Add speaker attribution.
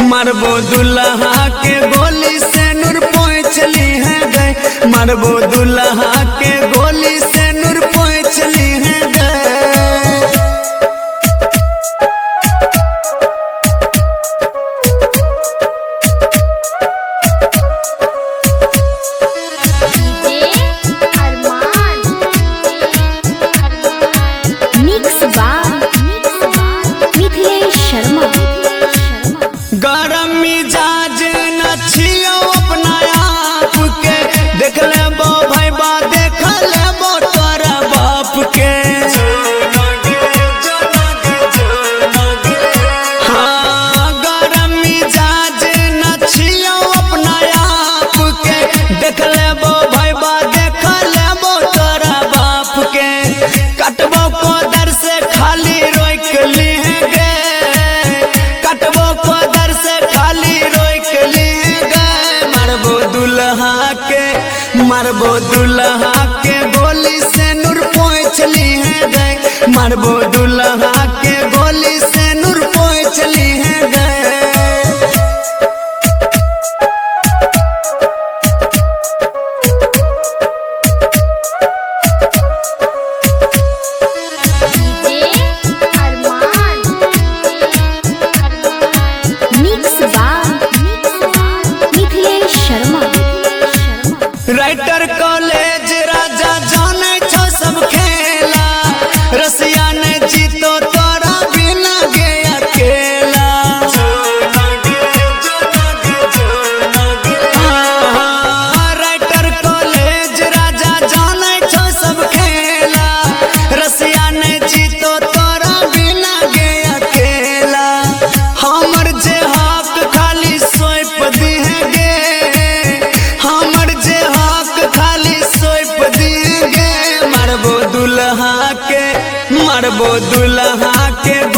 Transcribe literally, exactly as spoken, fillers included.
Speaker 1: मारबो दुल्हा के गोली से नूर पोंछली है गए, मारबो दुल्हा के गोली से नूर पोंछली है गए। गरम मिजाज न छियो अपना आप के, देख लेबो भैया देख लेबो तोरा बाप के। हाँ गरम मिजाज न छियो अपना आप के, देख लेबो भैया देख लेबो तोरा बाप के। कटबो कोदर से खाली रोक ली है गे, कटबो कोदर से खाली रोक ली गए। मारबो दुल्हा के, मारबो दुल्हा के गोली से नूर पोंछली है गए, मारबो दुल्हा के गोली से नूर पोंछली है गए। राइटर कॉलेज राजा जाने छो सब खेला, रसिया ने जीतो तोरा बिना गे अकेला। हाँ, राइटर कॉलेज राजा जाने छो सब खेला, रसिया ने जीतो तोरा बिना गे अकेला। हमर जे हक खाली सौंप दी है गे, हमर जे खाली सौंप दिए गे। मारबो दुल्हा के, मारबो दुल्हा के